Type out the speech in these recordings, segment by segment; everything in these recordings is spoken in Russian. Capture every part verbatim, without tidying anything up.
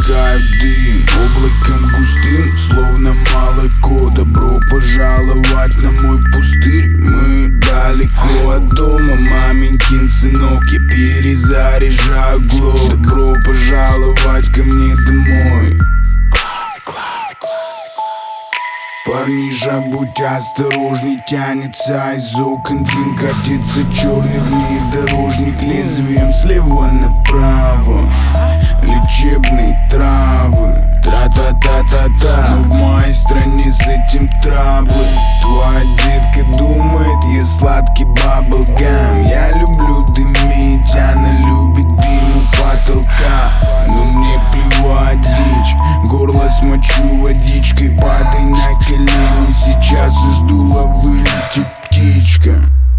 выпускаю дым облаком густым, словно молоко. Добро пожаловать на мой пустырь. Мы далеко от дома, маменькин сынок. Я перезаряжаю глок. Добро пожаловать ко мне домой. Парниша, будь осторожней, тянется из окон дым. Катится черный внедорожник лезвием слева направо. Лечебные травы, тра-та-та-та-та. Но в моей стране с этим траблы. Твоя детка думает, я сладкий баблгам. Я люблю дымить, она любит дым у потолка. Но мне плевать, дичь, горло смочу водичкой. Падай на колени, сейчас из дула вылетит птичка.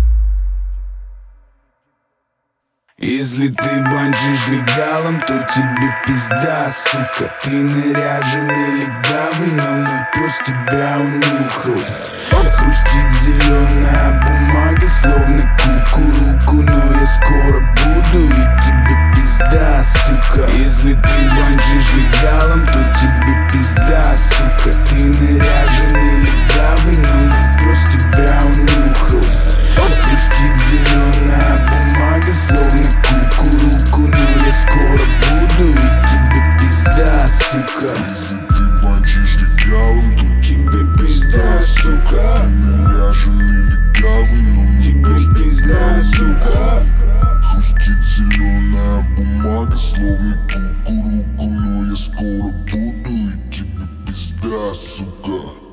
Если ты банджишь легалом, то тебе пизда, сука. Ты наряженный легавый, но мой пес тебя унюхал. Хрустит зеленая бумага, словно кукуруку. Но я скоро буду, и тебе пизда, сука. Если ты банджишь легалом, то тебе пизда, сука. Ты наряженный легавый, но мой пес тебя унюхал. Хрустит зеленая бумага, словно кукуруку. Но я скоро буду, и тебе пизда, сука. Если ты банджишь легалом, то тебе пизда, сука. ты наряженный легавый, но мне тебе пизда, сука. хрустит зеленая бумага, словно кукуруку. Но я скоро буду, и тебе пизда, сука.